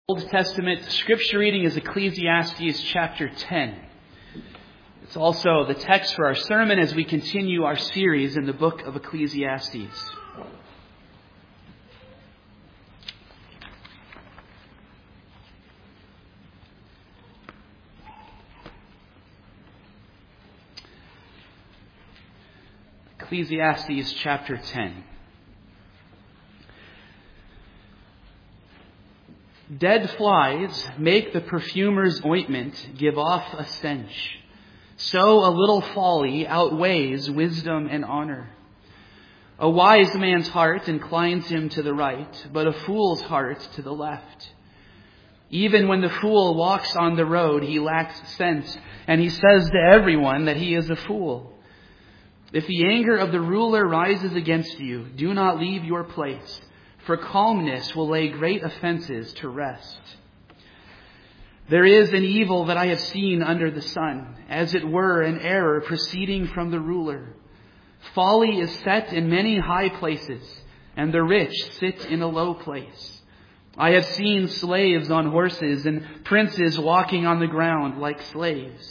Old Testament scripture reading is Ecclesiastes chapter 10. It's also the text for our sermon as we continue our series in the book of Ecclesiastes. Ecclesiastes chapter 10. Dead flies make the perfumer's ointment give off a stench. So a little folly outweighs wisdom and honor. A wise man's heart inclines him to the right, but a fool's heart to the left. Even when the fool walks on the road, he lacks sense, and he says to everyone that he is a fool. If the anger of the ruler rises against you, do not leave your place. For calmness will lay great offenses to rest. There is an evil that I have seen under the sun, as it were an error proceeding from the ruler. Folly is set in many high places, and the rich sit in a low place. I have seen slaves on horses and princes walking on the ground like slaves.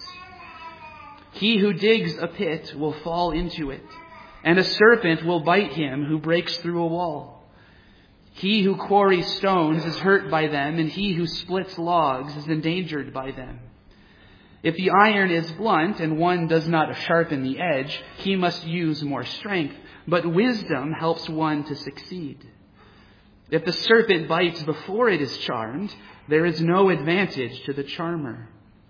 He who digs a pit will fall into it, and a serpent will bite him who breaks through a wall. He who quarries stones is hurt by them, and he who splits logs is endangered by them. If the iron is blunt and one does not sharpen the edge, he must use more strength, but wisdom helps one to succeed. If the serpent bites before it is charmed, there is no advantage to the charmer.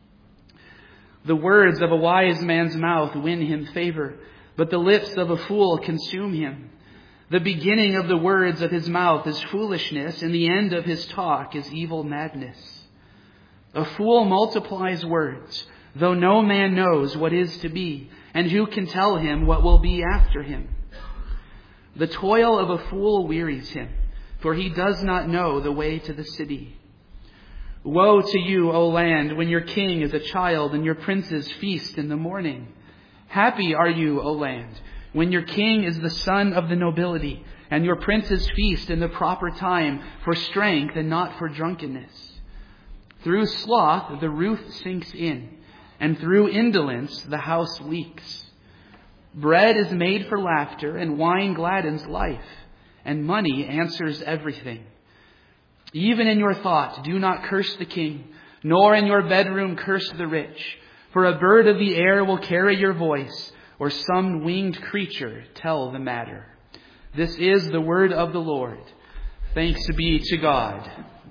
The words of a wise man's mouth win him favor, but the lips of a fool consume him. The beginning of the words of his mouth is foolishness, and the end of his talk is evil madness. A fool multiplies words, though no man knows what is to be, and who can tell him what will be after him? The toil of a fool wearies him, for he does not know the way to the city. Woe to you, O land, when your king is a child and your princes feast in the morning. Happy are you, O land, when your king is the son of the nobility, and your princes feast in the proper time for strength and not for drunkenness. Through sloth the roof sinks in, and through indolence the house leaks. Bread is made for laughter, and wine gladdens life, and money answers everything. Even in your thought do not curse the king, nor in your bedroom curse the rich, for a bird of the air will carry your voice, or some winged creature tell the matter. This is the word of the Lord. Thanks be to God.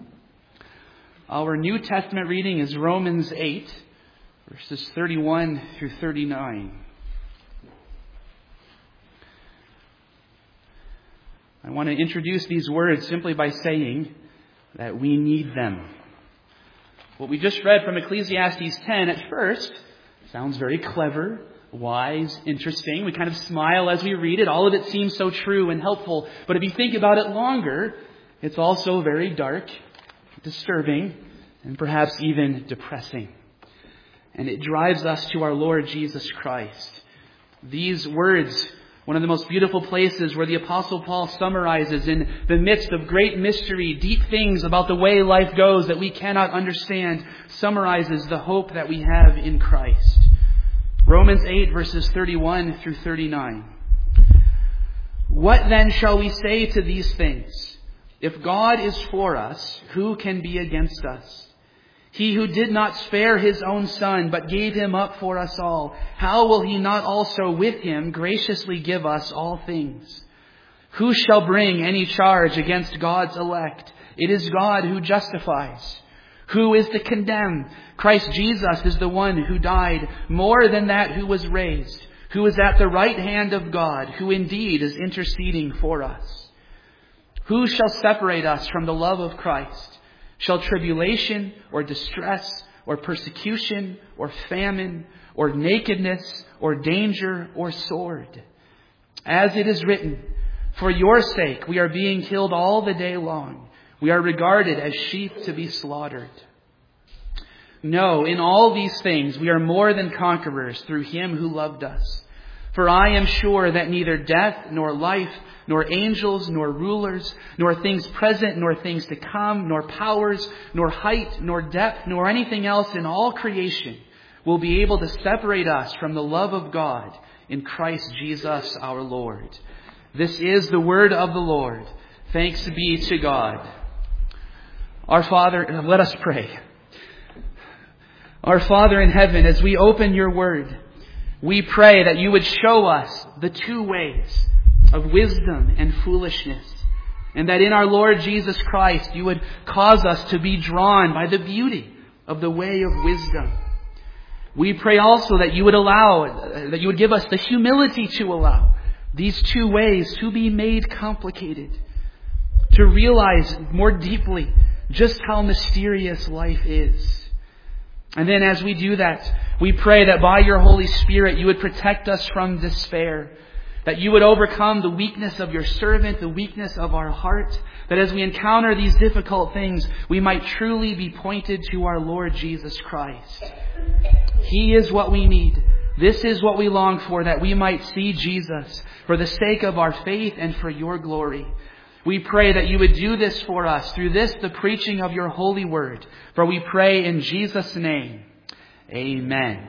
Our New Testament reading is Romans 8, verses 31 through 39. I want to introduce these words simply by saying that we need them. What we just read from Ecclesiastes 10 at first sounds very clever, wise, interesting. We kind of smile as we read it. All of it seems so true and helpful. But if you think about it longer, it's also very dark, disturbing, and perhaps even depressing. And it drives us to our Lord Jesus Christ. These words, one of the most beautiful places where the Apostle Paul summarizes in the midst of great mystery, deep things about the way life goes that we cannot understand, summarizes the hope that we have in Christ. Romans 8, verses 31 through 39. What then shall we say to these things? If God is for us, who can be against us? He who did not spare his own son, but gave him up for us all, how will he not also with him graciously give us all things? Who shall bring any charge against God's elect? It is God who justifies. Who is to condemn? Christ Jesus is the one who died, more than that who was raised, who is at the right hand of God, who indeed is interceding for us. Who shall separate us from the love of Christ? Shall tribulation or distress or persecution or famine or nakedness or danger or sword? As it is written, for your sake we are being killed all the day long. We are regarded as sheep to be slaughtered. No, in all these things we are more than conquerors through him who loved us. For I am sure that neither death, nor life, nor angels, nor rulers, nor things present, nor things to come, nor powers, nor height, nor depth, nor anything else in all creation will be able to separate us from the love of God in Christ Jesus our Lord. This is the word of the Lord. Thanks be to God. Our Father, let us pray. Our Father in heaven, as we open your word, we pray that you would show us the two ways of wisdom and foolishness, and that in our Lord Jesus Christ you would cause us to be drawn by the beauty of the way of wisdom. We pray also that you would give us the humility to allow these two ways to be made complicated, to realize more deeply just how mysterious life is. And then as we do that, we pray that by your Holy Spirit you would protect us from despair, that you would overcome the weakness of your servant, the weakness of our heart, that as we encounter these difficult things, we might truly be pointed to our Lord Jesus Christ. He is what we need. This is what we long for, that we might see Jesus for the sake of our faith and for your glory. We pray that you would do this for us through this, the preaching of your holy word. For we pray in Jesus' name. Amen.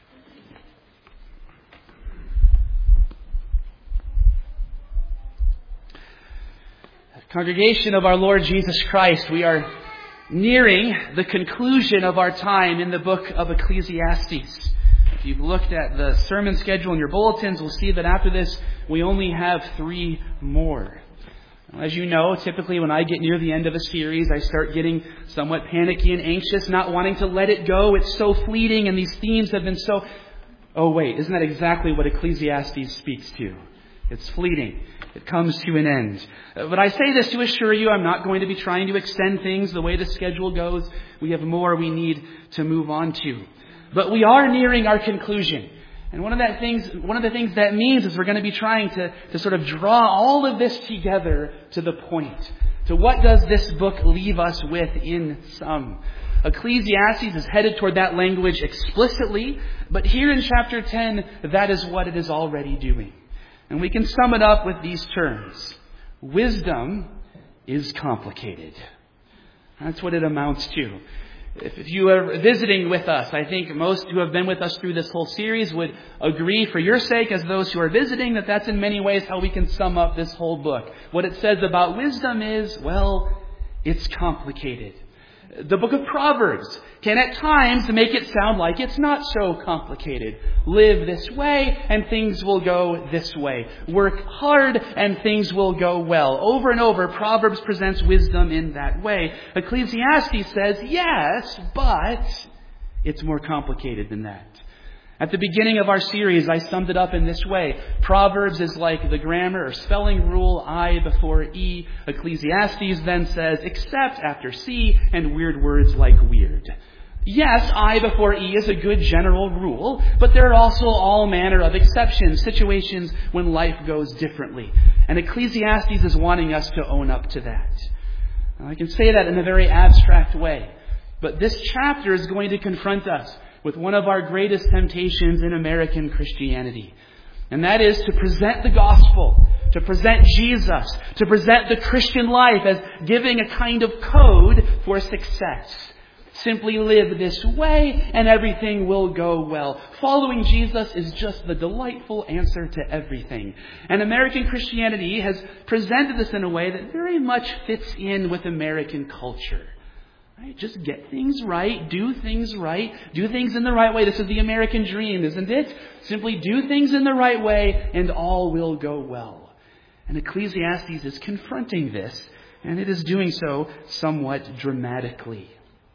Congregation of our Lord Jesus Christ, we are nearing the conclusion of our time in the book of Ecclesiastes. If you've looked at the sermon schedule in your bulletins, we'll see that after this, we only have 3 more. As you know, typically when I get near the end of a series, I start getting somewhat panicky and anxious, not wanting to let it go. It's so fleeting, and these themes have been so... Oh wait, isn't that exactly what Ecclesiastes speaks to? It's fleeting. It comes to an end. But I say this to assure you, I'm not going to be trying to extend things the way the schedule goes. We have more we need to move on to. But we are nearing our conclusion. And one of the things that means is we're going to be trying to sort of draw all of this together to the point. To what does this book leave us with in sum? Ecclesiastes is headed toward that language explicitly, but here in chapter 10, that is what it is already doing. And we can sum it up with these terms. Wisdom is complicated. That's what it amounts to. If you are visiting with us, I think most who have been with us through this whole series would agree for your sake as those who are visiting that that's in many ways how we can sum up this whole book. What it says about wisdom is, well, it's complicated. The book of Proverbs can at times make it sound like it's not so complicated. Live this way and things will go this way. Work hard and things will go well. Over and over, Proverbs presents wisdom in that way. Ecclesiastes says, yes, but it's more complicated than that. At the beginning of our series, I summed it up in this way. Proverbs is like the grammar or spelling rule, I before E. Ecclesiastes then says, except after C, and weird words like weird. Yes, I before E is a good general rule, but there are also all manner of exceptions, situations when life goes differently. And Ecclesiastes is wanting us to own up to that. Now, I can say that in a very abstract way, but this chapter is going to confront us with one of our greatest temptations in American Christianity. And that is to present the gospel, to present Jesus, to present the Christian life as giving a kind of code for success. Simply live this way and everything will go well. Following Jesus is just the delightful answer to everything. And American Christianity has presented this in a way that very much fits in with American culture. Right? Just get things right, do things in the right way. This is the American dream, isn't it? Simply do things in the right way and all will go well. And Ecclesiastes is confronting this, and it is doing so somewhat dramatically.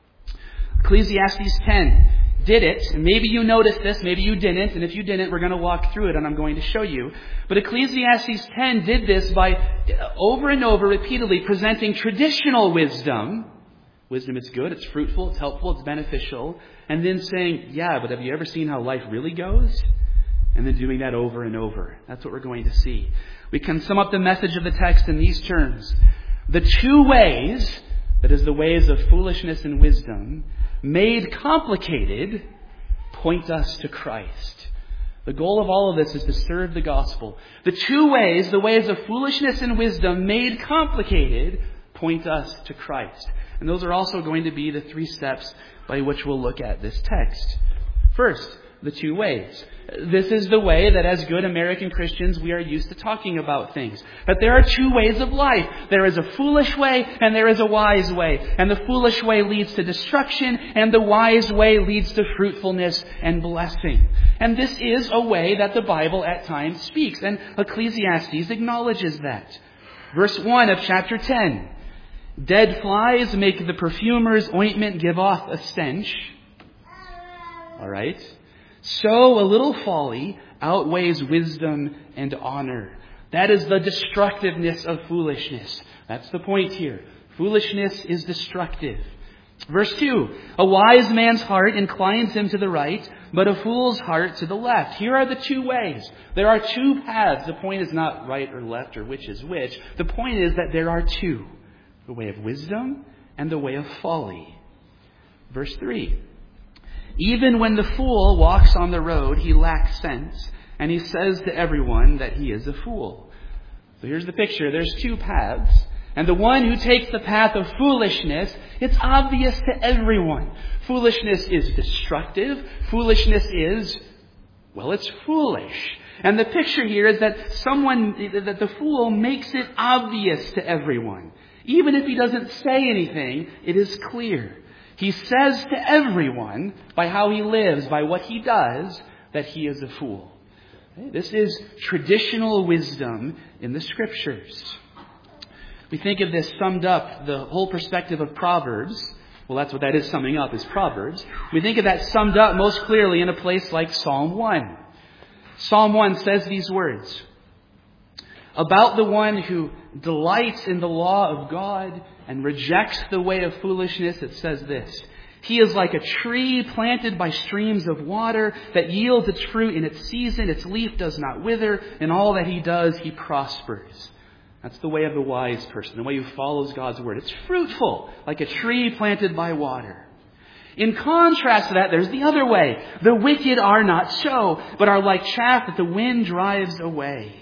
Ecclesiastes 10 did it. Maybe you noticed this, maybe you didn't, and if you didn't, we're going to walk through it and I'm going to show you. But Ecclesiastes 10 did this by over and over repeatedly presenting traditional wisdom. Wisdom is good, it's fruitful, it's helpful, it's beneficial. And then saying, yeah, but have you ever seen how life really goes? And then doing that over and over. That's what we're going to see. We can sum up the message of the text in these terms. The two ways, that is the ways of foolishness and wisdom, made complicated, point us to Christ. The goal of all of this is to serve the gospel. The two ways, the ways of foolishness and wisdom made complicated, point us to Christ. And those are also going to be the 3 steps by which we'll look at this text. First, the two ways. This is the way that as good American Christians we are used to talking about things. That there are 2 ways of life. There is a foolish way and there is a wise way. And the foolish way leads to destruction and the wise way leads to fruitfulness and blessing. And this is a way that the Bible at times speaks. And Ecclesiastes acknowledges that. Verse 1 of chapter 10. Dead flies make the perfumer's ointment give off a stench. All right. So a little folly outweighs wisdom and honor. That is the destructiveness of foolishness. That's the point here. Foolishness is destructive. Verse 2. A wise man's heart inclines him to the right, but a fool's heart to the left. Here are the 2 ways. There are 2 paths. The point is not right or left or which is which. The point is that there are 2. The way of wisdom and the way of folly. Verse 3. Even when the fool walks on the road, he lacks sense, and he says to everyone that he is a fool. So here's the picture. There's 2 paths. And the one who takes the path of foolishness, it's obvious to everyone. Foolishness is destructive. Foolishness is, well, it's foolish. And the picture here is that that the fool makes it obvious to everyone. Even if he doesn't say anything, it is clear. He says to everyone, by how he lives, by what he does, that he is a fool. This is traditional wisdom in the Scriptures. We think of this summed up, the whole perspective of Proverbs. Well, that's what that is summing up, is Proverbs. We think of that summed up most clearly in a place like Psalm 1. Psalm 1 says these words. About the one who delights in the law of God and rejects the way of foolishness, it says this. He is like a tree planted by streams of water that yields its fruit in its season. Its leaf does not wither. In all that he does, he prospers. That's the way of the wise person, the way who follows God's word. It's fruitful, like a tree planted by water. In contrast to that, there's the other way. The wicked are not so, but are like chaff that the wind drives away.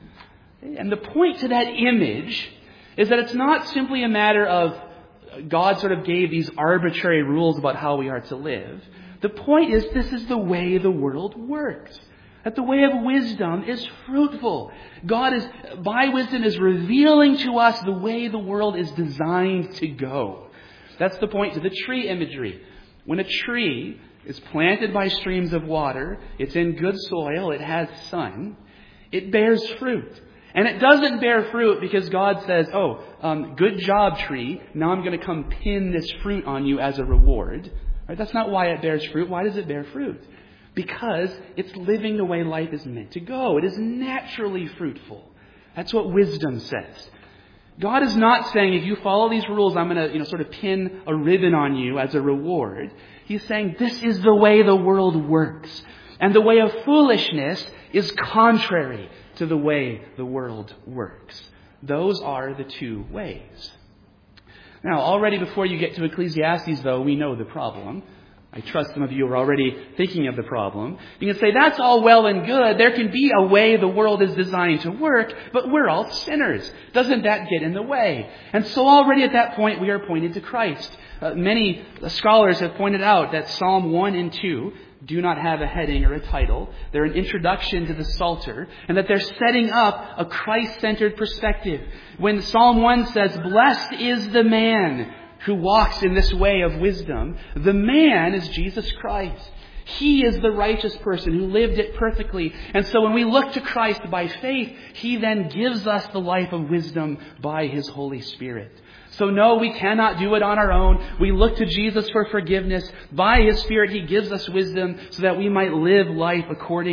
And the point to that image is that it's not simply a matter of God sort of gave these arbitrary rules about how we are to live. The point is this is the way the world works. That the way of wisdom is fruitful. God is, by wisdom, is revealing to us the way the world is designed to go. That's the point to the tree imagery. When a tree is planted by streams of water, it's in good soil, it has sun, it bears fruit. And it doesn't bear fruit because God says, good job, tree. Now I'm going to come pin this fruit on you as a reward. Right? That's not why it bears fruit. Why does it bear fruit? Because it's living the way life is meant to go. It is naturally fruitful. That's what wisdom says. God is not saying, if you follow these rules, I'm going to, sort of pin a ribbon on you as a reward. He's saying, this is the way the world works. And the way of foolishness is contrary to the way the world works. Those are the 2 ways. Now, already before you get to Ecclesiastes, though, we know the problem. I trust some of you are already thinking of the problem. You can say, that's all well and good. There can be a way the world is designed to work, but we're all sinners. Doesn't that get in the way? And so already at that point, we are pointed to Christ. Many scholars have pointed out that Psalm 1 and 2 do not have a heading or a title. They're an introduction to the Psalter, and that they're setting up a Christ-centered perspective. When Psalm 1 says, blessed is the man who walks in this way of wisdom, the man is Jesus Christ. He is the righteous person who lived it perfectly. And so when we look to Christ by faith, He then gives us the life of wisdom by His Holy Spirit. So no, we cannot do it on our own. We look to Jesus for forgiveness. By His Spirit, He gives us wisdom so that we might live life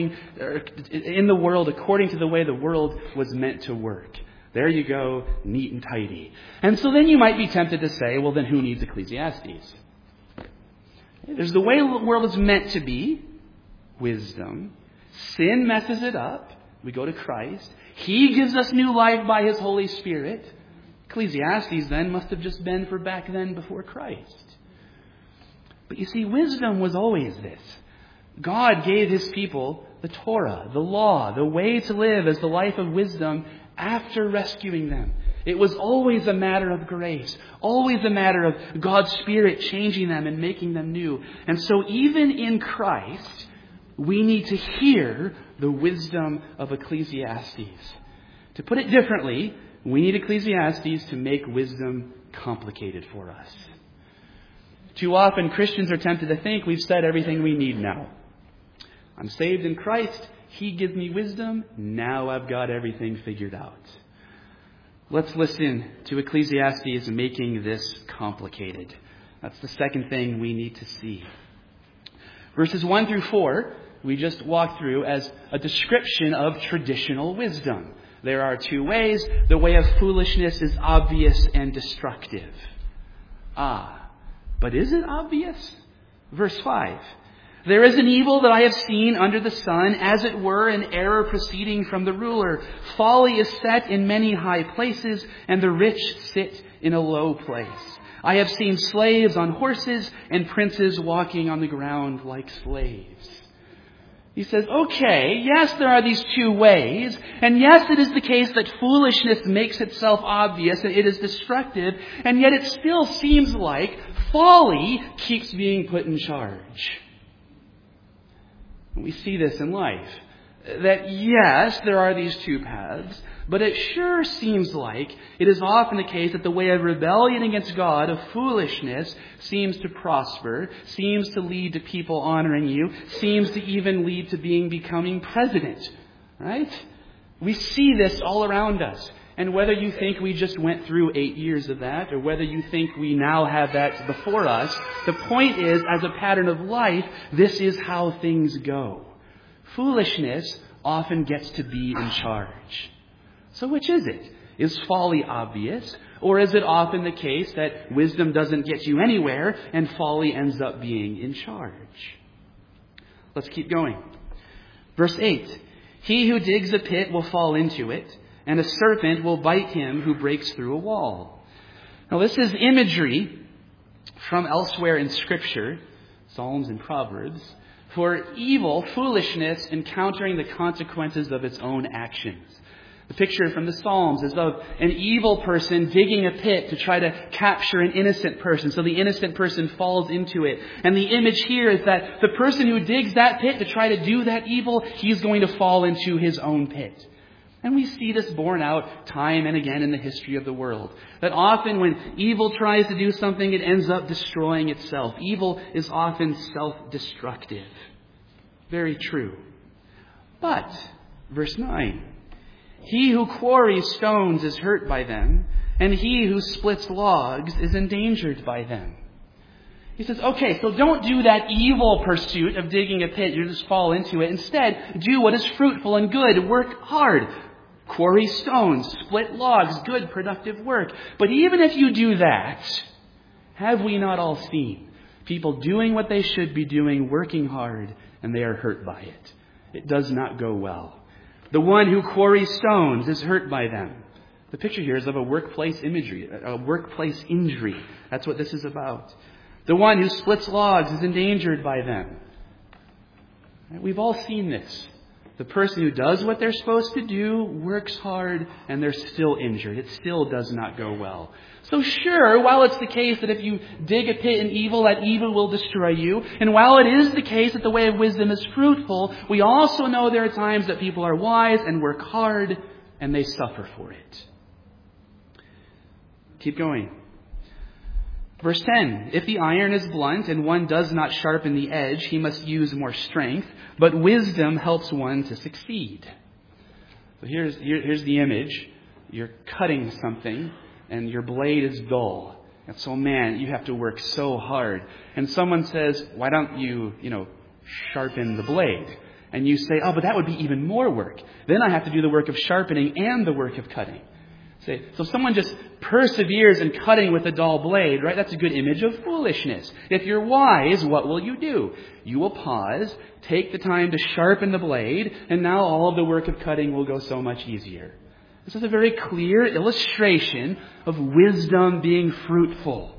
in the world according to the way the world was meant to work. There you go, neat and tidy. And so then you might be tempted to say, well, then who needs Ecclesiastes? There's the way the world is meant to be, wisdom. Sin messes it up. We go to Christ. He gives us new life by His Holy Spirit. Ecclesiastes then must have just been for back then before Christ. But you see, wisdom was always this. God gave His people the Torah, the law, the way to live as the life of wisdom after rescuing them. It was always a matter of grace, always a matter of God's Spirit changing them and making them new. And so even in Christ, we need to hear the wisdom of Ecclesiastes. To put it differently, we need Ecclesiastes to make wisdom complicated for us. Too often Christians are tempted to think we've said everything we need now. I'm saved in Christ. He gives me wisdom. Now I've got everything figured out. Let's listen to Ecclesiastes making this complicated. That's the second thing we need to see. Verses 1 through 4, we just walked through as a description of traditional wisdom. There are two ways. The way of foolishness is obvious and destructive. But is it obvious? Verse 5. There is an evil that I have seen under the sun, as it were an error proceeding from the ruler. Folly is set in many high places, and the rich sit in a low place. I have seen slaves on horses and princes walking on the ground like slaves. He says, okay, yes, there are these two ways, and yes, it is the case that foolishness makes itself obvious and it is destructive, and yet it still seems like folly keeps being put in charge. We see this in life. That yes, there are these two paths, but it sure seems like it is often the case that the way of rebellion against God, of foolishness, seems to prosper, seems to lead to people honoring you, seems to even lead to becoming president. Right? We see this all around us. And whether you think we just went through 8 years of that, or whether you think we now have that before us, the point is, as a pattern of life, this is how things go. Foolishness often gets to be in charge. So which is it? Is folly obvious? Or is it often the case that wisdom doesn't get you anywhere and folly ends up being in charge? Let's keep going. Verse 8. He who digs a pit will fall into it, and a serpent will bite him who breaks through a wall. Now this is imagery from elsewhere in Scripture, Psalms and Proverbs, for evil, foolishness, encountering the consequences of its own actions. The picture from the Psalms is of an evil person digging a pit to try to capture an innocent person. So the innocent person falls into it. And the image here is that the person who digs that pit to try to do that evil, he's going to fall into his own pit. And we see this borne out time and again in the history of the world. That often when evil tries to do something, it ends up destroying itself. Evil is often self-destructive. Very true. But, verse 9, he who quarries stones is hurt by them, and he who splits logs is endangered by them. He says, okay, so don't do that evil pursuit of digging a pit. You just fall into it. Instead, do what is fruitful and good. Work hard. Quarry stones, split logs, good, productive work. But even if you do that, have we not all seen people doing what they should be doing, working hard, and they are hurt by it? It does not go well. The one who quarries stones is hurt by them. The picture here is of a workplace injury. That's what this is about. The one who splits logs is endangered by them. We've all seen this. The person who does what they're supposed to do, works hard, and they're still injured. It still does not go well. So sure, while it's the case that if you dig a pit in evil, that evil will destroy you, and while it is the case that the way of wisdom is fruitful, we also know there are times that people are wise and work hard, and they suffer for it. Keep going. Verse 10, if the iron is blunt and one does not sharpen the edge, he must use more strength, but wisdom helps one to succeed. So here's the image. You're cutting something and your blade is dull. And so, man, you have to work so hard. And someone says, why don't you, sharpen the blade? And you say, oh, but that would be even more work. Then I have to do the work of sharpening and the work of cutting. So someone just perseveres in cutting with a dull blade, right? That's a good image of foolishness. If you're wise, what will you do? You will pause, take the time to sharpen the blade, and now all of the work of cutting will go so much easier. This is a very clear illustration of wisdom being fruitful.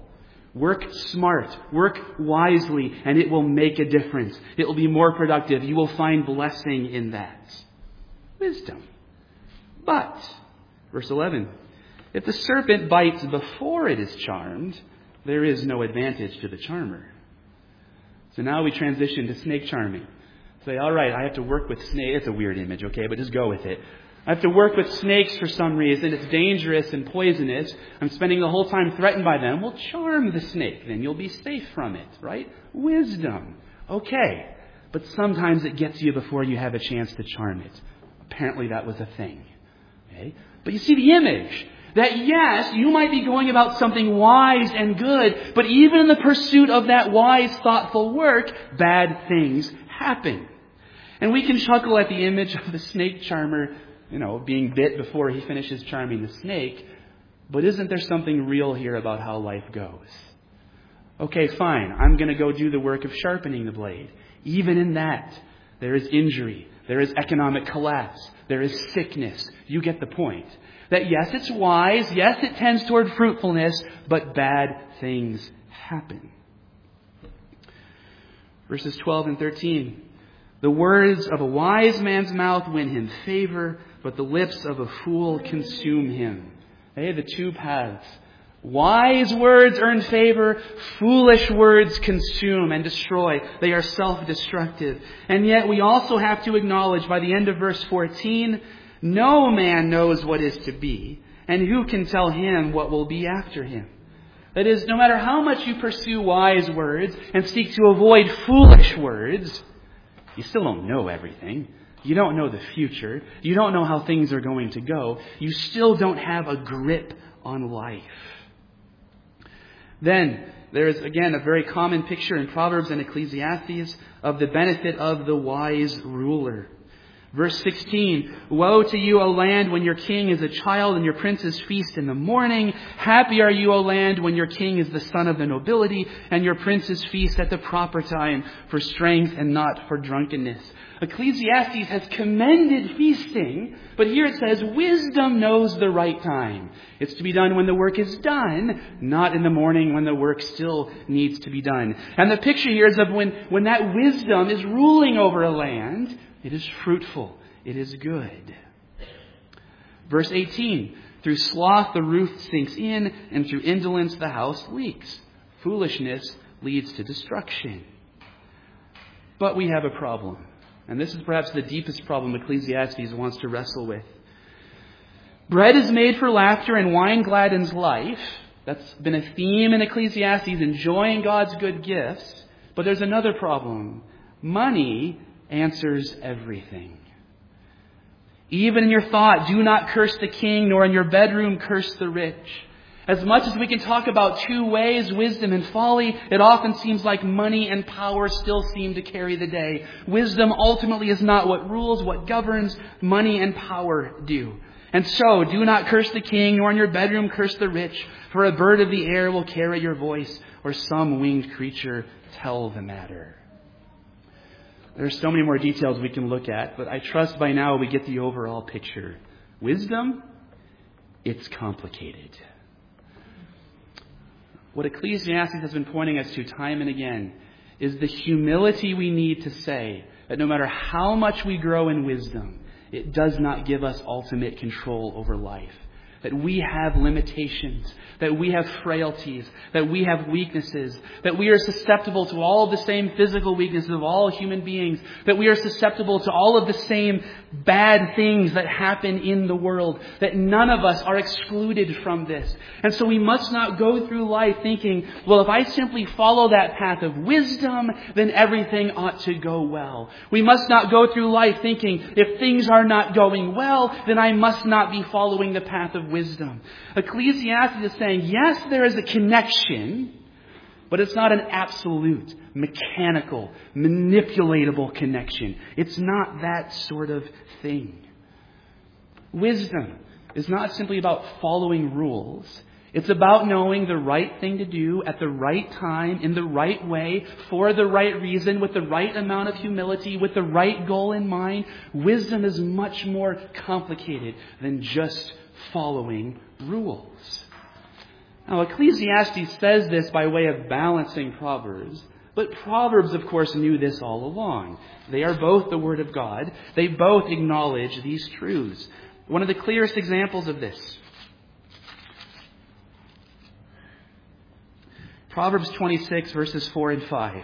Work smart, work wisely, and it will make a difference. It will be more productive. You will find blessing in that. Wisdom. But, verse 11, if the serpent bites before it is charmed, there is no advantage to the charmer. So now we transition to snake charming. Say, all right, I have to work with snakes. It's a weird image, okay, but just go with it. I have to work with snakes for some reason. It's dangerous and poisonous. I'm spending the whole time threatened by them. Well, charm the snake. Then you'll be safe from it, right? Wisdom. Okay. But sometimes it gets you before you have a chance to charm it. Apparently that was a thing. Okay? But you see the image. That yes, you might be going about something wise and good, but even in the pursuit of that wise, thoughtful work, bad things happen. And we can chuckle at the image of the snake charmer, being bit before he finishes charming the snake. But isn't there something real here about how life goes? Okay, fine. I'm going to go do the work of sharpening the blade. Even in that, there is injury. There is economic collapse. There is sickness. You get the point. That yes, it's wise. Yes, it tends toward fruitfulness. But bad things happen. Verses 12 and 13. The words of a wise man's mouth win him favor, but the lips of a fool consume him. Hey, the two paths. Wise words earn favor, foolish words consume and destroy. They are self-destructive. And yet we also have to acknowledge by the end of verse 14, no man knows what is to be, and who can tell him what will be after him? That is, no matter how much you pursue wise words and seek to avoid foolish words, you still don't know everything. You don't know the future. You don't know how things are going to go. You still don't have a grip on life. Then, there is again a very common picture in Proverbs and Ecclesiastes of the benefit of the wise ruler. Verse 16, woe to you, O land, when your king is a child and your princes feast in the morning. Happy are you, O land, when your king is the son of the nobility and your princes feast at the proper time for strength and not for drunkenness. Ecclesiastes has commended feasting, but here it says wisdom knows the right time. It's to be done when the work is done, not in the morning when the work still needs to be done. And the picture here is of when that wisdom is ruling over a land, it is fruitful. It is good. Verse 18, through sloth the roof sinks in, and through indolence the house leaks. Foolishness leads to destruction. But we have a problem. And this is perhaps the deepest problem Ecclesiastes wants to wrestle with. Bread is made for laughter and wine gladdens life. That's been a theme in Ecclesiastes, enjoying God's good gifts. But there's another problem. Money answers everything. Even in your thought, do not curse the king, nor in your bedroom curse the rich. As much as we can talk about two ways, wisdom and folly, it often seems like money and power still seem to carry the day. Wisdom ultimately is not what rules, what governs. Money and power do. And so, do not curse the king, nor in your bedroom curse the rich, for a bird of the air will carry your voice, or some winged creature tell the matter. There's so many more details we can look at, but I trust by now we get the overall picture. Wisdom, it's complicated. What Ecclesiastes has been pointing us to time and again is the humility we need to say that no matter how much we grow in wisdom, it does not give us ultimate control over life. That we have limitations, that we have frailties, that we have weaknesses, that we are susceptible to all of the same physical weaknesses of all human beings, that we are susceptible to all of the same bad things that happen in the world, that none of us are excluded from this. And so we must not go through life thinking, well, if I simply follow that path of wisdom, then everything ought to go well. We must not go through life thinking, if things are not going well, then I must not be following the path of wisdom. Ecclesiastes is saying, yes, there is a connection, but it's not an absolute, mechanical, manipulatable connection. It's not that sort of thing. Wisdom is not simply about following rules. It's about knowing the right thing to do at the right time, in the right way, for the right reason, with the right amount of humility, with the right goal in mind. Wisdom is much more complicated than just following rules. Now, Ecclesiastes says this by way of balancing Proverbs, but Proverbs, of course, knew this all along. They are both the Word of God. They both acknowledge these truths. One of the clearest examples of this, Proverbs 26, verses 4 and 5.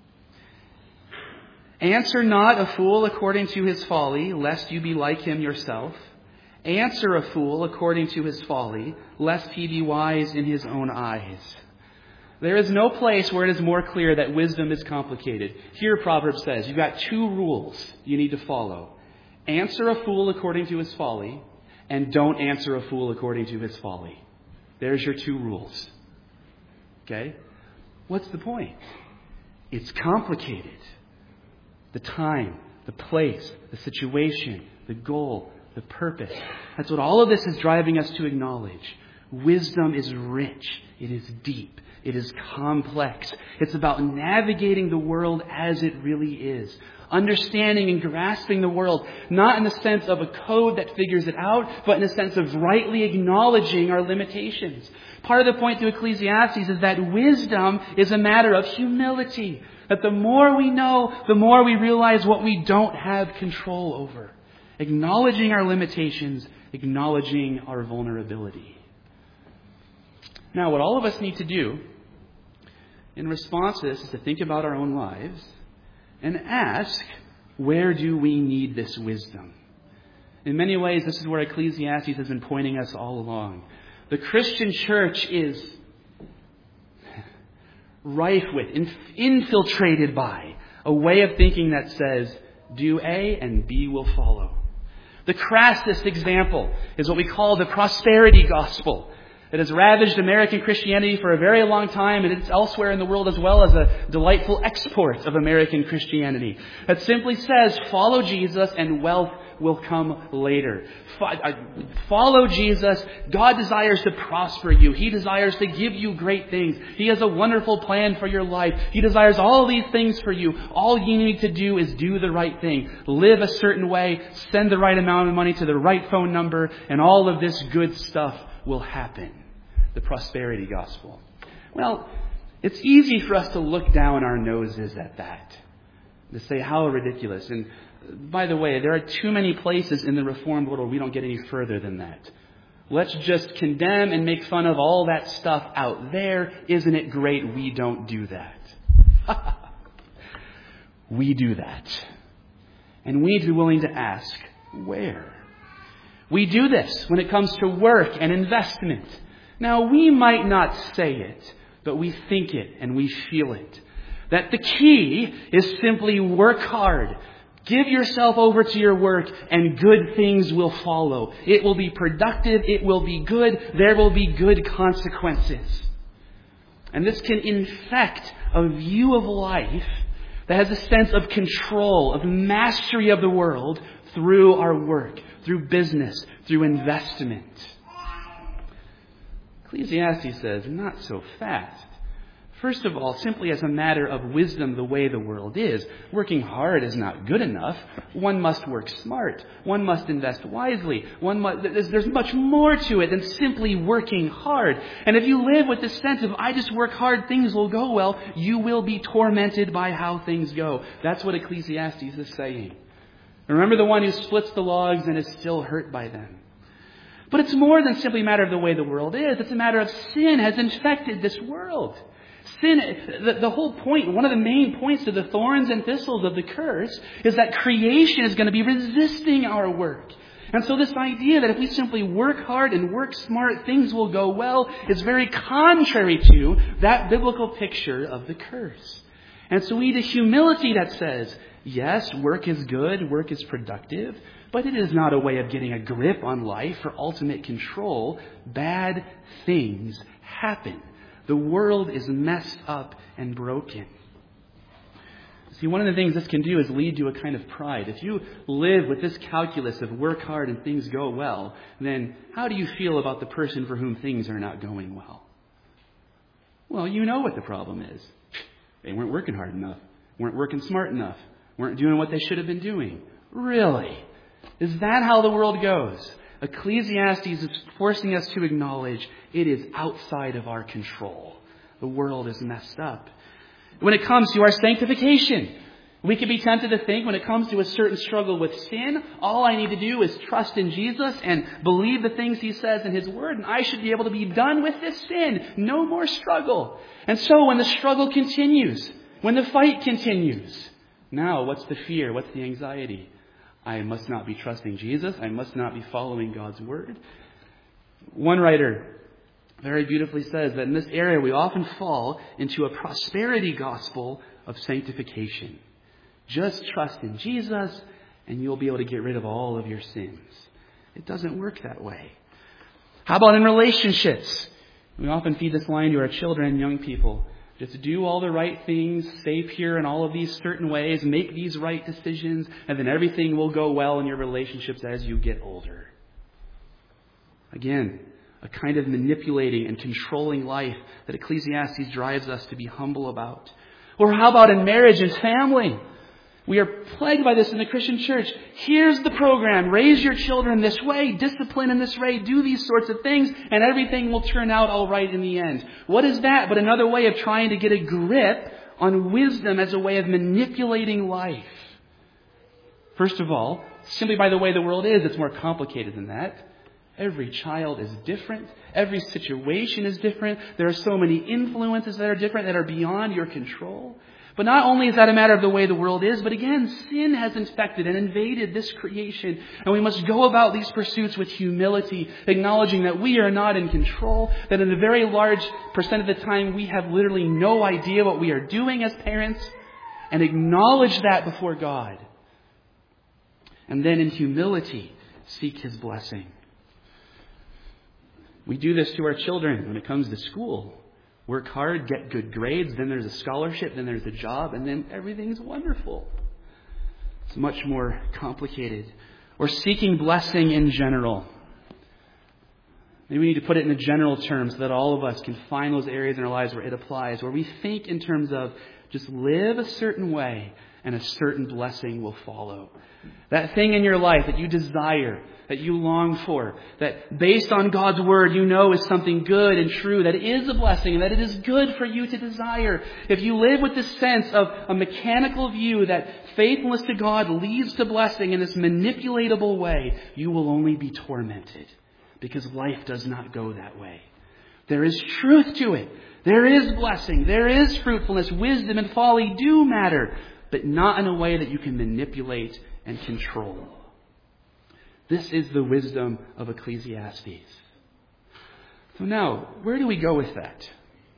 Answer not a fool according to his folly, lest you be like him yourself. Answer a fool according to his folly, lest he be wise in his own eyes. There is no place where it is more clear that wisdom is complicated. Here Proverbs says, you've got two rules you need to follow. Answer a fool according to his folly, and don't answer a fool according to his folly. There's your two rules. Okay? What's the point? It's complicated. The time, the place, the situation, the goal, the purpose. That's what all of this is driving us to acknowledge. Wisdom is rich. It is deep. It is complex. It's about navigating the world as it really is. Understanding and grasping the world, not in the sense of a code that figures it out, but in the sense of rightly acknowledging our limitations. Part of the point to Ecclesiastes is that wisdom is a matter of humility. That the more we know, the more we realize what we don't have control over. Acknowledging our limitations, acknowledging our vulnerability. Now, what all of us need to do in response to this is to think about our own lives and ask, where do we need this wisdom? In many ways, this is where Ecclesiastes has been pointing us all along. The Christian church is rife with, infiltrated by, a way of thinking that says, do A and B will follow. The crassest example is what we call the prosperity gospel. It has ravaged American Christianity for a very long time, and it's elsewhere in the world as well as a delightful export of American Christianity. That simply says, follow Jesus and wealth will come later. Follow Jesus. God desires to prosper you. He desires to give you great things. He has a wonderful plan for your life. He desires all these things for you. All you need to do is do the right thing. Live a certain way. Send the right amount of money to the right phone number. And all of this good stuff will happen. The prosperity gospel. Well, it's easy for us to look down our noses at that. To say how ridiculous. And by the way, there are too many places in the Reformed world where we don't get any further than that. Let's just condemn and make fun of all that stuff out there. Isn't it great we don't do that? We do that. And we need to be willing to ask, where? We do this when it comes to work and investment. Now, we might not say it, but we think it and we feel it. That the key is simply work hard. Give yourself over to your work and good things will follow. It will be productive. It will be good. There will be good consequences. And this can infect a view of life that has a sense of control, of mastery of the world through our work, through business, through investment. Ecclesiastes says, not so fast. First of all, simply as a matter of wisdom, the way the world is, working hard is not good enough. One must work smart. One must invest wisely. There's much more to it than simply working hard. And if you live with this sense of, I just work hard, things will go well, you will be tormented by how things go. That's what Ecclesiastes is saying. Remember the one who splits the logs and is still hurt by them. But it's more than simply a matter of the way the world is. It's a matter of sin has infected this world. Sin, the whole point, one of the main points to the thorns and thistles of the curse is that creation is going to be resisting our work. And so this idea that if we simply work hard and work smart, things will go well, is very contrary to that biblical picture of the curse. And so we need a humility that says, yes, work is good, work is productive, but it is not a way of getting a grip on life for ultimate control. Bad things happen. The world is messed up and broken. See, one of the things this can do is lead to a kind of pride. If you live with this calculus of work hard and things go well, then how do you feel about the person for whom things are not going well? Well, you know what the problem is. They weren't working hard enough, weren't working smart enough, weren't doing what they should have been doing. Really? Is that how the world goes? Ecclesiastes is forcing us to acknowledge it is outside of our control. The world is messed up. When it comes to our sanctification, we can be tempted to think when it comes to a certain struggle with sin, all I need to do is trust in Jesus and believe the things He says in His Word, and I should be able to be done with this sin. No more struggle. And so when the struggle continues, when the fight continues, now what's the fear? What's the anxiety? I must not be trusting Jesus. I must not be following God's Word. One writer very beautifully says that in this area we often fall into a prosperity gospel of sanctification. Just trust in Jesus and you'll be able to get rid of all of your sins. It doesn't work that way. How about in relationships? We often feed this line to our children and young people. Just do all the right things, stay pure in all of these certain ways, make these right decisions, and then everything will go well in your relationships as you get older. Again, a kind of manipulating and controlling life that Ecclesiastes drives us to be humble about. Or how about in marriage and family? We are plagued by this in the Christian church. Here's the program. Raise your children this way. Discipline in this way. Do these sorts of things. And everything will turn out all right in the end. What is that but another way of trying to get a grip on wisdom as a way of manipulating life? First of all, simply by the way the world is, it's more complicated than that. Every child is different. Every situation is different. There are so many influences that are different, that are beyond your control. But not only is that a matter of the way the world is, but again, sin has infected and invaded this creation. And we must go about these pursuits with humility, acknowledging that we are not in control, that in a very large percent of the time we have literally no idea what we are doing as parents, and acknowledge that before God. And then in humility, seek His blessing. We do this to our children when it comes to school. Work hard, get good grades, then there's a scholarship, then there's a job, and then everything's wonderful. It's much more complicated. Or seeking blessing in general. Maybe we need to put it in the general terms so that all of us can find those areas in our lives where it applies, where we think in terms of just live a certain way and a certain blessing will follow. That thing in your life that you desire, that you long for, that based on God's Word you know is something good and true, that is a blessing, and that it is good for you to desire. If you live with this sense of a mechanical view that faithfulness to God leads to blessing in this manipulatable way, you will only be tormented, because life does not go that way. There is truth to it. There is blessing. There is fruitfulness. Wisdom and folly do matter, but not in a way that you can manipulate and control. This is the wisdom of Ecclesiastes. So now, where do we go with that?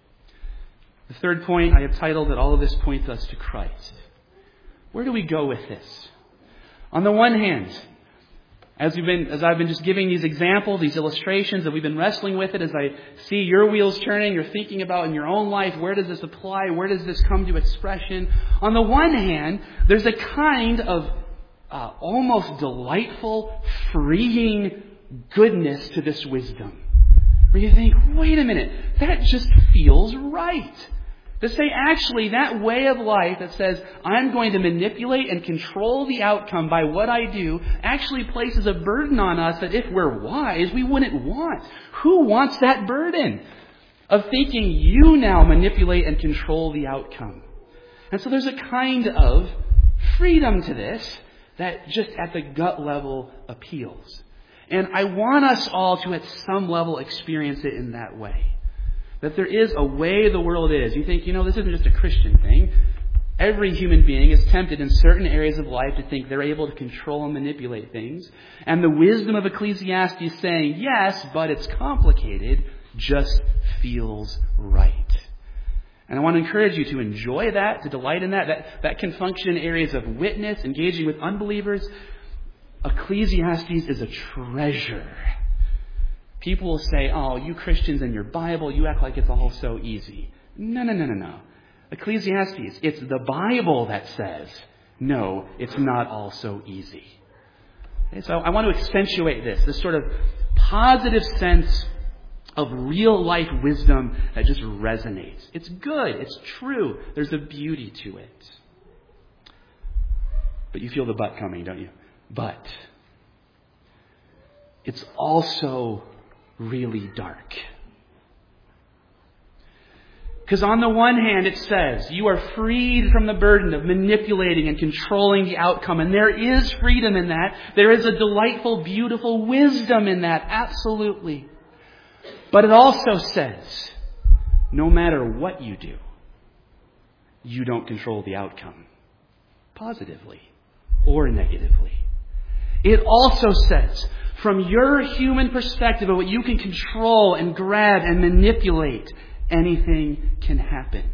The third point I have titled that all of this points us to Christ. Where do we go with this? On the one hand, as I've been just giving these examples, these illustrations, that we've been wrestling with it, as I see your wheels turning, you're thinking about in your own life, where does this apply? Where does this come to expression? On the one hand, there's a kind of almost delightful, freeing goodness to this wisdom. Where you think, wait a minute, that just feels right. To say, actually, that way of life that says, I'm going to manipulate and control the outcome by what I do, actually places a burden on us that if we're wise, we wouldn't want. Who wants that burden of thinking you now manipulate and control the outcome? And so there's a kind of freedom to this that just at the gut level appeals. And I want us all to at some level experience it in that way. That there is a way the world is. You think, this isn't just a Christian thing. Every human being is tempted in certain areas of life to think they're able to control and manipulate things. And the wisdom of Ecclesiastes saying, yes, but it's complicated, just feels right. And I want to encourage you to enjoy that, to delight in that. That can function in areas of witness, engaging with unbelievers. Ecclesiastes is a treasure. People will say, oh, you Christians and your Bible, you act like it's all so easy. No. Ecclesiastes, it's the Bible that says, no, it's not all so easy. Okay, so I want to accentuate this sort of positive sense of real life wisdom that just resonates. It's good. It's true. There's a beauty to it. But you feel the but coming, don't you? But it's also really dark. Because on the one hand, it says you are freed from the burden of manipulating and controlling the outcome. And there is freedom in that. There is a delightful, beautiful wisdom in that. Absolutely. But it also says, no matter what you do, you don't control the outcome. Positively or negatively. It also says, from your human perspective of what you can control and grab and manipulate, anything can happen.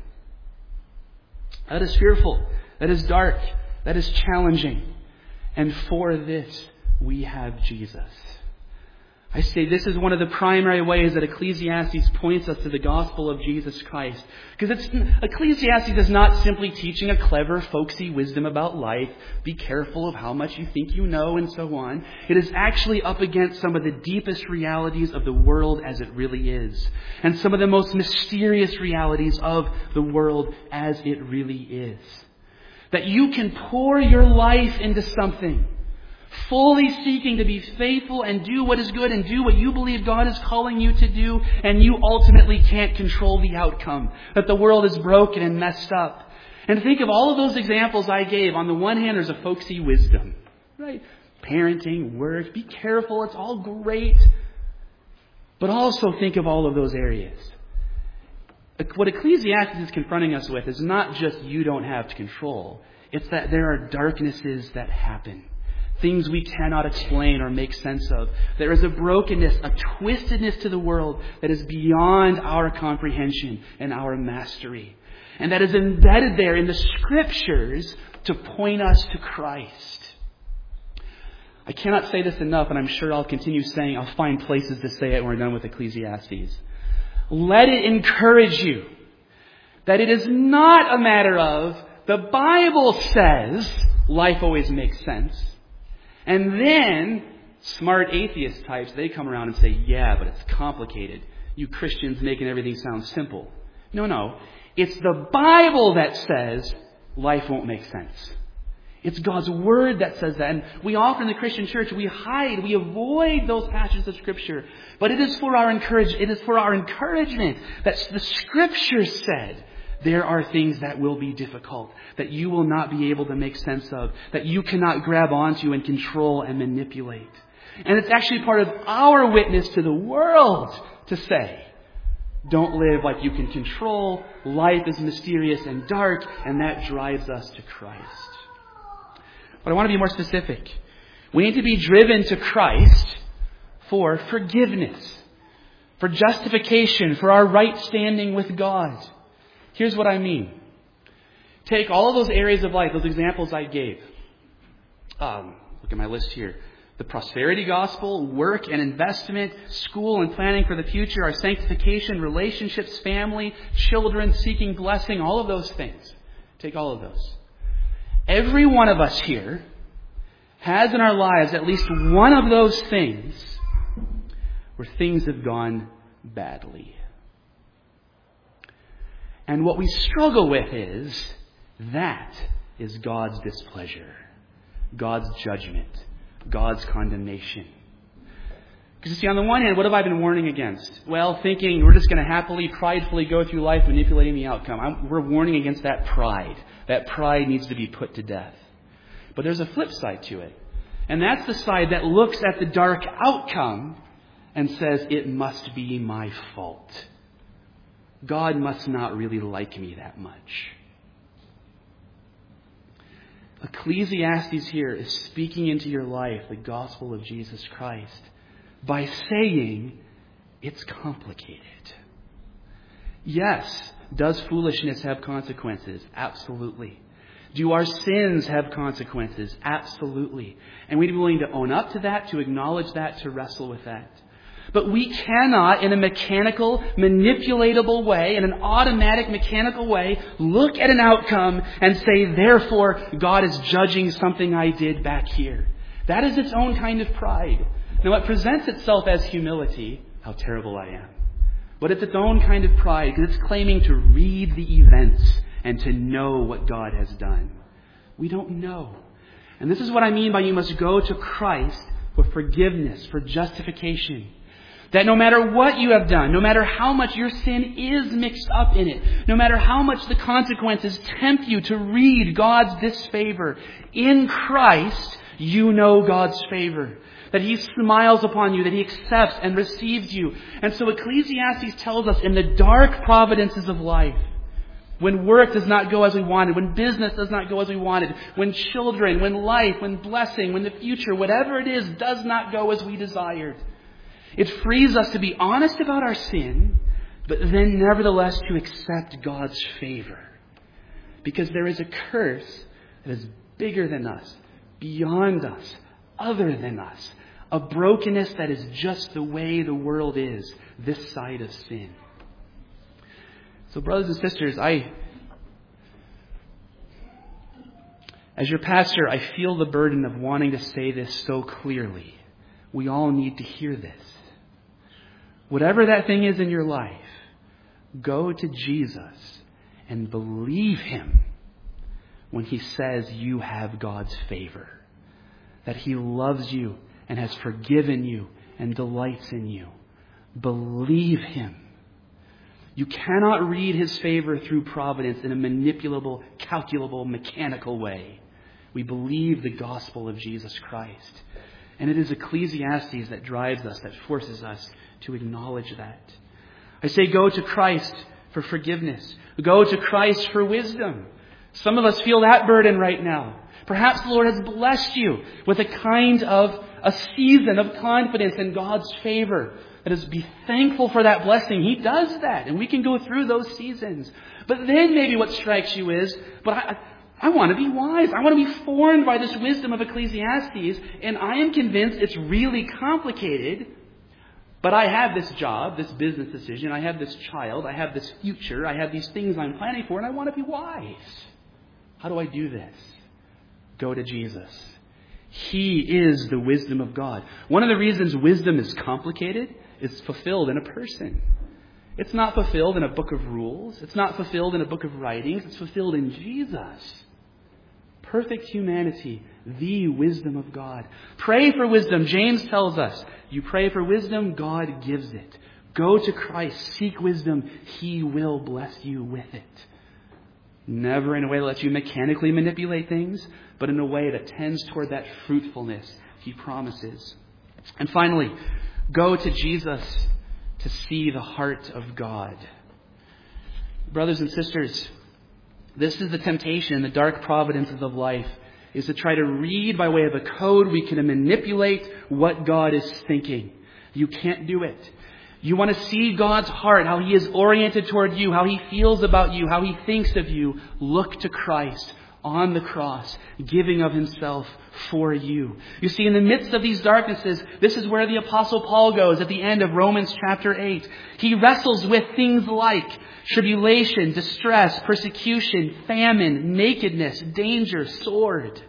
That is fearful. That is dark. That is challenging. And for this, we have Jesus. I say this is one of the primary ways that Ecclesiastes points us to the gospel of Jesus Christ. Because Ecclesiastes is not simply teaching a clever, folksy wisdom about life. Be careful of how much you think you know and so on. It is actually up against some of the deepest realities of the world as it really is. And some of the most mysterious realities of the world as it really is. That you can pour your life into something, fully seeking to be faithful and do what is good and do what you believe God is calling you to do, and you ultimately can't control the outcome. That the world is broken and messed up. And think of all of those examples I gave. On the one hand, there's a folksy wisdom, right? Parenting, work, be careful, it's all great. But also think of all of those areas. What Ecclesiastes is confronting us with is not just you don't have control. It's that there are darknesses that happen. Things we cannot explain or make sense of. There is a brokenness, a twistedness to the world that is beyond our comprehension and our mastery. And that is embedded there in the Scriptures to point us to Christ. I cannot say this enough, and I'm sure I'll continue saying, I'll find places to say it when we're done with Ecclesiastes. Let it encourage you that it is not a matter of the Bible says life always makes sense. And then, smart atheist types, they come around and say, yeah, but it's complicated. You Christians making everything sound simple. No. It's the Bible that says life won't make sense. It's God's Word that says that. And we often in the Christian church, we avoid those passages of Scripture. But it is for our encouragement that the Scripture said there are things that will be difficult, that you will not be able to make sense of, that you cannot grab onto and control and manipulate. And it's actually part of our witness to the world to say, don't live like you can control. Life is mysterious and dark, and that drives us to Christ. But I want to be more specific. We need to be driven to Christ for forgiveness, for justification, for our right standing with God. Here's what I mean. Take all of those areas of life, those examples I gave. Look at my list here. The prosperity gospel, work and investment, school and planning for the future, our sanctification, relationships, family, children, seeking blessing, all of those things. Take all of those. Every one of us here has in our lives at least one of those things where things have gone badly. And what we struggle with is God's displeasure, God's judgment, God's condemnation. Because you see, on the one hand, what have I been warning against? Well, thinking we're just going to happily, pridefully go through life manipulating the outcome. We're warning against that pride. That pride needs to be put to death. But there's a flip side to it. And that's the side that looks at the dark outcome and says, it must be my fault. God must not really like me that much. Ecclesiastes here is speaking into your life the gospel of Jesus Christ by saying it's complicated. Yes, does foolishness have consequences? Absolutely. Do our sins have consequences? Absolutely. And we'd be willing to own up to that, to acknowledge that, to wrestle with that. But we cannot, in a mechanical, manipulatable way, in an automatic, mechanical way, look at an outcome and say, therefore, God is judging something I did back here. That is its own kind of pride. Now, it presents itself as humility, how terrible I am. But it's its own kind of pride, because it's claiming to read the events and to know what God has done. We don't know. And this is what I mean by you must go to Christ for forgiveness, for justification. That no matter what you have done, no matter how much your sin is mixed up in it, no matter how much the consequences tempt you to read God's disfavor, in Christ you know God's favor. That He smiles upon you, that He accepts and receives you. And so Ecclesiastes tells us in the dark providences of life, when work does not go as we wanted, when business does not go as we wanted, when children, when life, when blessing, when the future, whatever it is, does not go as we desired, it frees us to be honest about our sin, but then nevertheless to accept God's favor. Because there is a curse that is bigger than us, beyond us, other than us. A brokenness that is just the way the world is, this side of sin. So brothers and sisters, as your pastor, I feel the burden of wanting to say this so clearly. We all need to hear this. Whatever that thing is in your life, go to Jesus and believe Him when He says you have God's favor. That He loves you and has forgiven you and delights in you. Believe Him. You cannot read His favor through providence in a manipulable, calculable, mechanical way. We believe the gospel of Jesus Christ. And it is Ecclesiastes that drives us, that forces us to acknowledge that. I say go to Christ for forgiveness. Go to Christ for wisdom. Some of us feel that burden right now. Perhaps the Lord has blessed you with a season of confidence in God's favor. That is, be thankful for that blessing. He does that, and we can go through those seasons. But then maybe what strikes you is, but I want to be wise. I want to be formed by this wisdom of Ecclesiastes, and I am convinced it's really complicated. But I have this job, this business decision, I have this child, I have this future, I have these things I'm planning for, and I want to be wise. How do I do this? Go to Jesus. He is the wisdom of God. One of the reasons wisdom is complicated is fulfilled in a person. It's not fulfilled in a book of rules. It's not fulfilled in a book of writings. It's fulfilled in Jesus. Perfect humanity, the wisdom of God. Pray for wisdom. James tells us, you pray for wisdom, God gives it. Go to Christ, seek wisdom. He will bless you with it. Never in a way that lets you mechanically manipulate things, but in a way that tends toward that fruitfulness He promises. And finally, go to Jesus to see the heart of God. Brothers and sisters, this is the temptation in the dark providences of life, is to try to read by way of a code we can manipulate what God is thinking. You can't do it. You want to see God's heart, how He is oriented toward you, how He feels about you, how He thinks of you. Look to Christ on the cross, giving of Himself for you. You see, in the midst of these darknesses, this is where the Apostle Paul goes at the end of Romans chapter 8. He wrestles with things like tribulation, distress, persecution, famine, nakedness, danger, sword.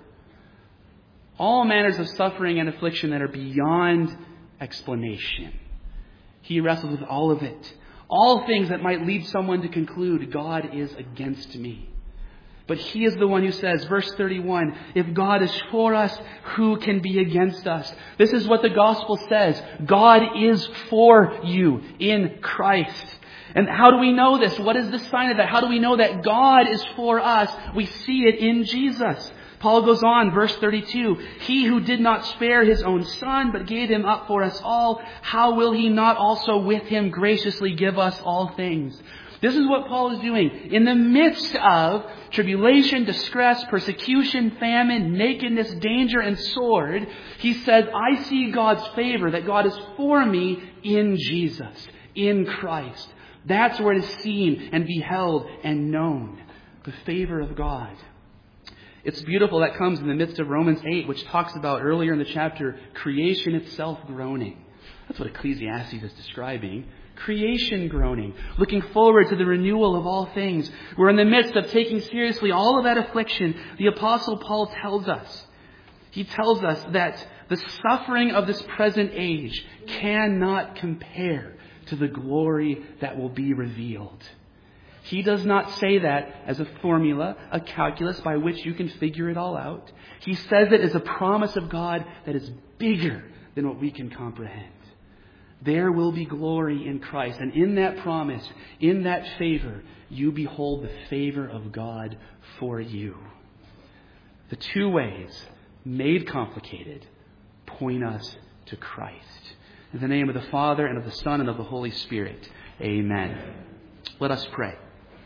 All manners of suffering and affliction that are beyond explanation. He wrestles with all of it. All things that might lead someone to conclude, God is against me. But He is the one who says, verse 31, if God is for us, who can be against us? This is what the gospel says. God is for you in Christ. And how do we know this? What is the sign of that? How do we know that God is for us? We see it in Jesus. Paul goes on, verse 32, He who did not spare His own Son, but gave Him up for us all, how will He not also with Him graciously give us all things? This is what Paul is doing. In the midst of tribulation, distress, persecution, famine, nakedness, danger, and sword, he says, I see God's favor, that God is for me in Jesus, in Christ. That's where it is seen and beheld and known. The favor of God. It's beautiful that comes in the midst of Romans 8, which talks about earlier in the chapter, creation itself groaning. That's what Ecclesiastes is describing. Creation groaning, looking forward to the renewal of all things. We're in the midst of taking seriously all of that affliction. The Apostle Paul tells us. He tells us that the suffering of this present age cannot compare to the glory that will be revealed. He does not say that as a formula, a calculus by which you can figure it all out. He says it as a promise of God that is bigger than what we can comprehend. There will be glory in Christ. And in that promise, in that favor, you behold the favor of God for you. The two ways, made complicated, point us to Christ. In the name of the Father, and of the Son, and of the Holy Spirit. Amen. Let us pray.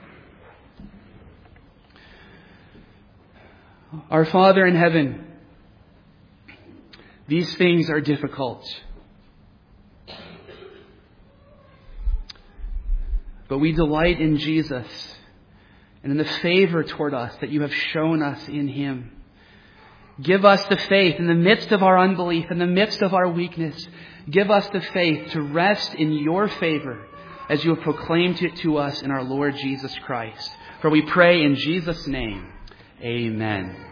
Our Father in heaven, these things are difficult. But we delight in Jesus and in the favor toward us that you have shown us in Him. Give us the faith in the midst of our unbelief, in the midst of our weakness. Give us the faith to rest in your favor as you have proclaimed it to us in our Lord Jesus Christ. For we pray in Jesus' name, amen.